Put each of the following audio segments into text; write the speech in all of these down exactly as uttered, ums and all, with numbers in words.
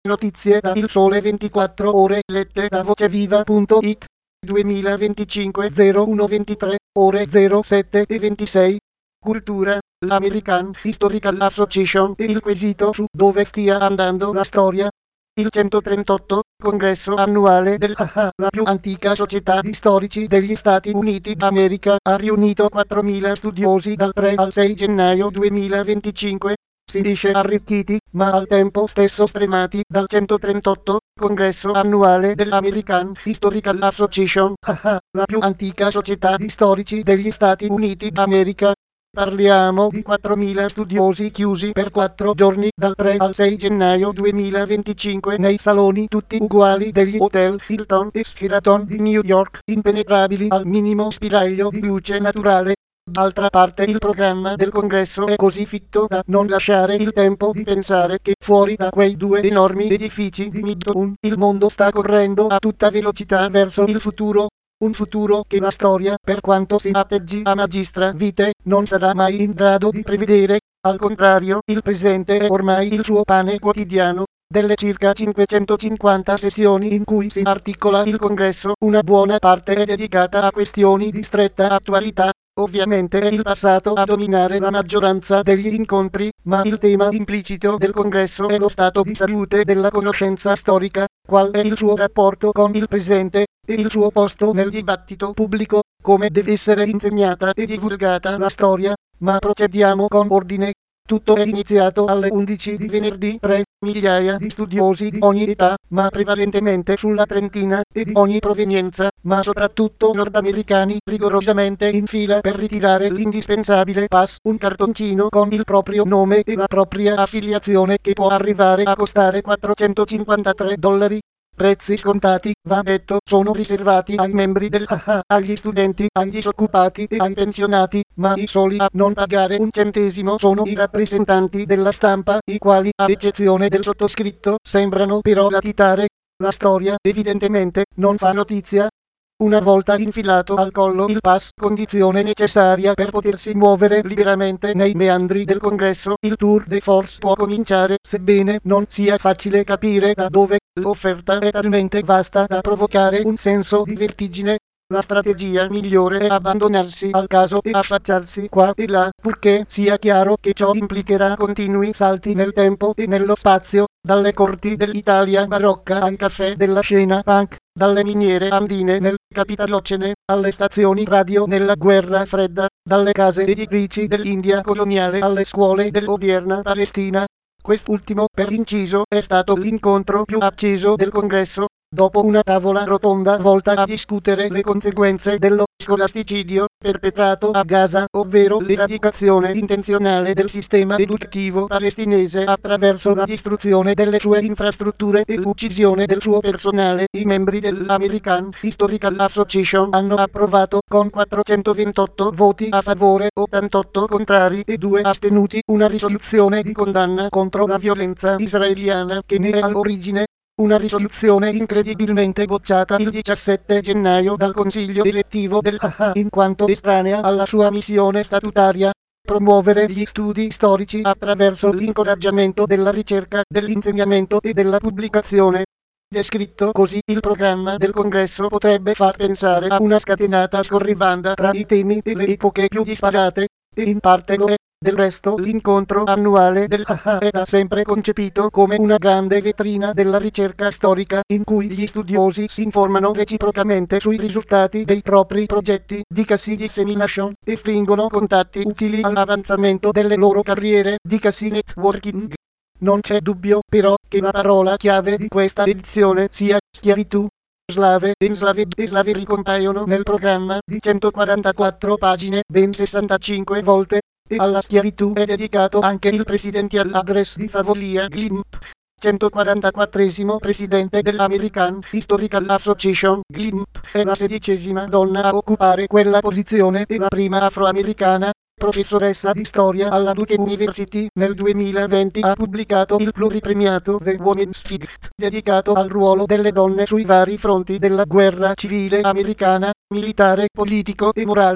Notizie da Il Sole ventiquattro Ore lette da voceviva punto it duemilaventicinque zero uno ventitré ore zero sette e ventisei. Cultura, l'American Historical Association e il quesito su dove stia andando la storia. Il centotrentotto congresso annuale dell'A H A, la più antica società di storici degli Stati Uniti d'America, ha riunito quattromila studiosi dal tre al sei gennaio duemilaventicinque. Si dice arricchiti, ma al tempo stesso stremati, dal centotrentotto congresso annuale dell'American Historical Association, A H A, la più antica società di storici degli Stati Uniti d'America. Parliamo di quattromila studiosi chiusi per quattro giorni dal tre al sei gennaio duemilaventicinque nei saloni tutti uguali degli hotel Hilton e Sheraton di New York, impenetrabili al minimo spiraglio di luce naturale. D'altra parte il programma del congresso è così fitto da non lasciare il tempo di pensare che fuori da quei due enormi edifici di Midtown il mondo sta correndo a tutta velocità verso il futuro. Un futuro che la storia, per quanto si atteggi a magistra vite, non sarà mai in grado di prevedere. Al contrario, il presente è ormai il suo pane quotidiano. Delle circa cinquecentocinquanta sessioni in cui si articola il congresso, una buona parte è dedicata a questioni di stretta attualità. Ovviamente è il passato a dominare la maggioranza degli incontri, ma il tema implicito del congresso è lo stato di salute della conoscenza storica, qual è il suo rapporto con il presente, e il suo posto nel dibattito pubblico, come deve essere insegnata e divulgata la storia. Ma procediamo con ordine. Tutto è iniziato alle undici di venerdì tre, migliaia di studiosi di ogni età, ma prevalentemente sulla trentina, e di ogni provenienza, ma soprattutto nordamericani, rigorosamente in fila per ritirare l'indispensabile pass, un cartoncino con il proprio nome e la propria affiliazione che può arrivare a costare quattrocentocinquantatré dollari. Prezzi scontati, va detto, sono riservati ai membri dell'A H A, agli studenti, agli disoccupati e ai pensionati, ma i soli a non pagare un centesimo sono i rappresentanti della stampa, i quali, a eccezione del sottoscritto, sembrano però latitare. La storia, evidentemente, non fa notizia. Una volta infilato al collo il pass, condizione necessaria per potersi muovere liberamente nei meandri del congresso, il tour de force può cominciare, sebbene non sia facile capire da dove. L'offerta è talmente vasta da provocare un senso di vertigine. La strategia migliore è abbandonarsi al caso e affacciarsi qua e là, purché sia chiaro che ciò implicherà continui salti nel tempo e nello spazio, dalle corti dell'Italia barocca ai caffè della scena punk, dalle miniere andine nel Capitalocene, alle stazioni radio nella guerra fredda, dalle case editrici dell'India coloniale alle scuole dell'odierna Palestina. Quest'ultimo, per inciso, è stato l'incontro più acceso del congresso. Dopo una tavola rotonda volta a discutere le conseguenze dello scolasticidio perpetrato a Gaza, ovvero l'eradicazione intenzionale del sistema educativo palestinese attraverso la distruzione delle sue infrastrutture e l'uccisione del suo personale, i membri dell'American Historical Association hanno approvato con quattrocentoventotto voti a favore, ottantotto contrari e due astenuti una risoluzione di condanna contro la violenza israeliana che ne è all'origine. Una risoluzione incredibilmente bocciata il diciassette gennaio dal Consiglio elettivo dell'A H A in quanto estranea alla sua missione statutaria: promuovere gli studi storici attraverso l'incoraggiamento della ricerca, dell'insegnamento e della pubblicazione. Descritto così, il programma del congresso potrebbe far pensare a una scatenata scorribanda tra i temi e le epoche più disparate, e in parte lo è. Del resto, l'incontro annuale dell'A H A è da sempre concepito come una grande vetrina della ricerca storica, in cui gli studiosi si informano reciprocamente sui risultati dei propri progetti, dicasi dissemination, e stringono contatti utili all'avanzamento delle loro carriere, dicasi networking. Non c'è dubbio, però, che la parola chiave di questa edizione sia schiavitù. Slave, enslaved e slavery compaiono nel programma di centoquarantaquattro pagine, ben sessantacinque volte. E alla schiavitù è dedicato anche il Presidential Address di Favolia Glimp, centoquarantaquattresimo presidente dell'American Historical Association. Glimp è la sedicesima donna a occupare quella posizione e la prima afroamericana. Professoressa di storia alla Duke University, nel duemilaventi ha pubblicato il pluripremiato The Women's Fig, dedicato al ruolo delle donne sui vari fronti della guerra civile americana, militare, politico e morale.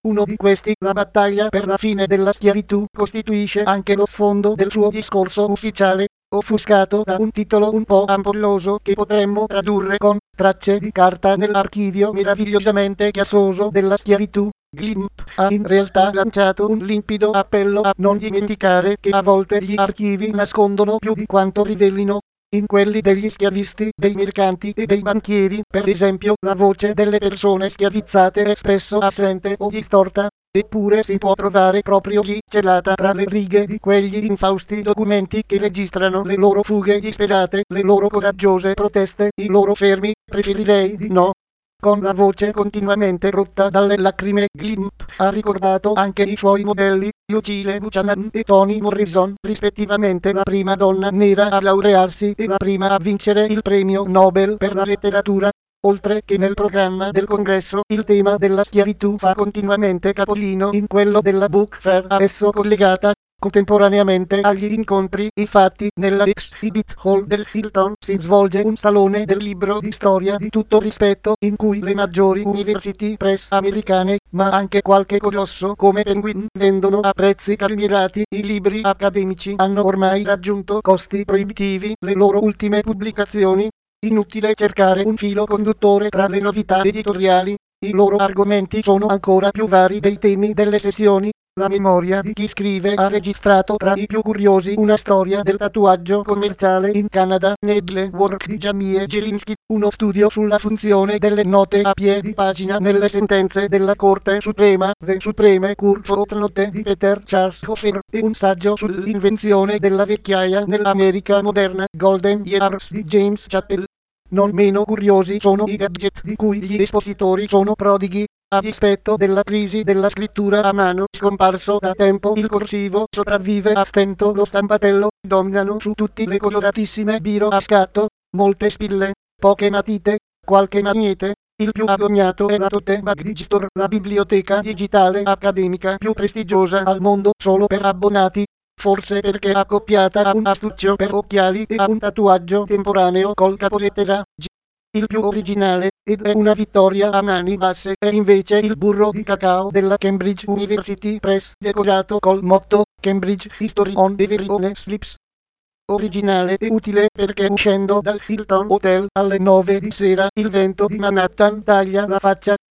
Uno di questi, la battaglia per la fine della schiavitù, costituisce anche lo sfondo del suo discorso ufficiale, offuscato da un titolo un po' ampolloso che potremmo tradurre con "Tracce di carta nell'archivio meravigliosamente chiassoso della schiavitù". Glimp ha in realtà lanciato un limpido appello a non dimenticare che a volte gli archivi nascondono più di quanto rivelino. In quelli degli schiavisti, dei mercanti e dei banchieri, per esempio, la voce delle persone schiavizzate è spesso assente o distorta, eppure si può trovare proprio lì, celata tra le righe di quegli infausti documenti che registrano le loro fughe disperate, le loro coraggiose proteste, i loro fermi "preferirei di no". Con la voce continuamente rotta dalle lacrime, Glimp ha ricordato anche i suoi modelli, Lucille Buchanan e Toni Morrison, rispettivamente la prima donna nera a laurearsi e la prima a vincere il premio Nobel per la letteratura. Oltre che nel programma del congresso, il tema della schiavitù fa continuamente capolino in quello della Book Fair a esso collegata. Contemporaneamente agli incontri, infatti, nella Exhibit Hall del Hilton si svolge un salone del libro di storia di tutto rispetto, in cui le maggiori university press americane, ma anche qualche colosso come Penguin, vendono a prezzi calmierati i libri accademici. Hanno ormai raggiunto costi proibitivi le loro ultime pubblicazioni. Inutile cercare un filo conduttore tra le novità editoriali. I loro argomenti sono ancora più vari dei temi delle sessioni. La memoria di chi scrive ha registrato tra i più curiosi una storia del tatuaggio commerciale in Canada, Nedle Work di Jamie Jelinski, uno studio sulla funzione delle note a piedi pagina nelle sentenze della Corte Suprema, The Supreme Court Footnote di Peter Charles Hofer, e un saggio sull'invenzione della vecchiaia nell'America moderna, Golden Years di James Chappell. Non meno curiosi sono i gadget di cui gli espositori sono prodighi. A dispetto della crisi della scrittura a mano, scomparso da tempo il corsivo, sopravvive a stento lo stampatello, dominano su tutti le coloratissime biro a scatto, molte spille, poche matite, qualche magnete. Il più agognato è la Tote Bag Digistore, la biblioteca digitale accademica più prestigiosa al mondo solo per abbonati. Forse perché accoppiata a un astuccio per occhiali e a un tatuaggio temporaneo col capolettera G. Il più originale, ed è una vittoria a mani basse, è invece il burro di cacao della Cambridge University Press, decorato col motto "Cambridge History on Everyone Slips". Originale e utile perché uscendo dal Hilton Hotel alle nove di sera il vento di Manhattan taglia la faccia